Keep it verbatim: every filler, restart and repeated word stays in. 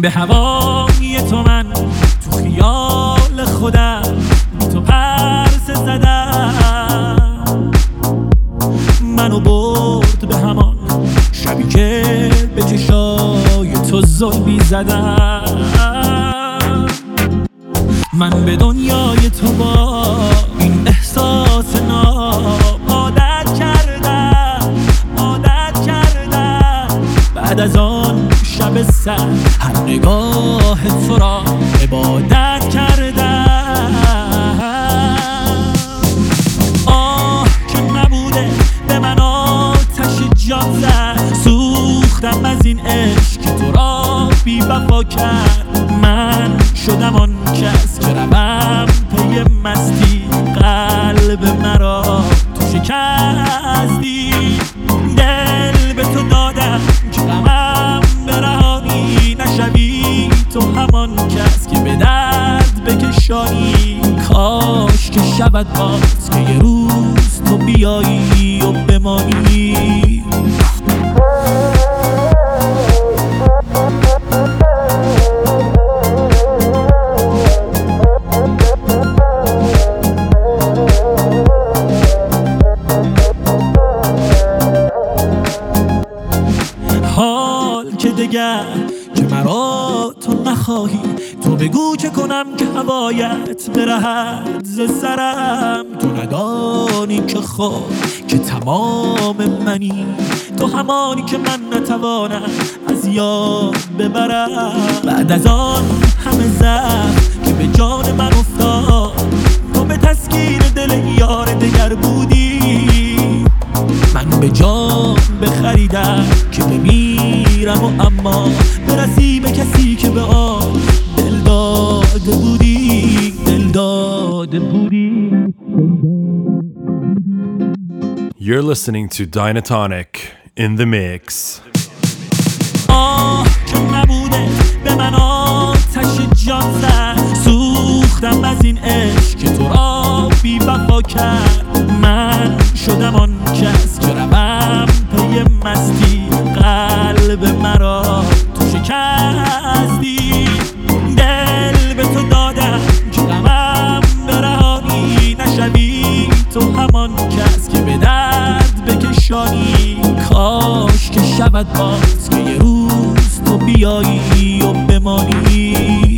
به هوای تو من تو خیال خودم بی تو پرسه زدم، منو برد به همان شبی که به چشای تو ظلمی زدم. من به دنیای تو با این احساس ناب عادت کردم عادت کردم. بعد از آن شب سر هر نگاه تو را عبادت کردم. آه که نبوده به من آتش جان زد، سوختم از این عشق که تو را بی وفا کرد. من شدم آن کس که روم پی مستی، قلب مرا تو شکستی. دل به تو دادم که غمم برهانی، نشوی تو همان کس که به درد بکشانی. کاش که شود باز که یه روز تو بیایی و بمانی. حال که دگر که مرا تو نخواهی، تو بگو چه کنم که هوایت برهد ز سرم. تو ندانی که خود که تمام منی، تو همانی که من نتوانم از یاد ببرم. بعد از آن همه زخم که به جان من افتاد، تو به تسکین دل یار دگر بودی. من به جان بخریدم که بمیرم و اما برسی به کسی که به آن دل داده بودی دل داده بودی. You're listening to Dynatonic in the mix. آه که نبوده به من آتش جان زد، سوختم از این عشق که تو را بی وفا کرد. من شدم آن کس که روم پی مستی، قلب مرا تو شکستی. دل به تو دادم که غمم برهانی، نشوی تو همان کس که به درد بکشانی. کاش که شود باز که یه روز تو بیایی و بمانی.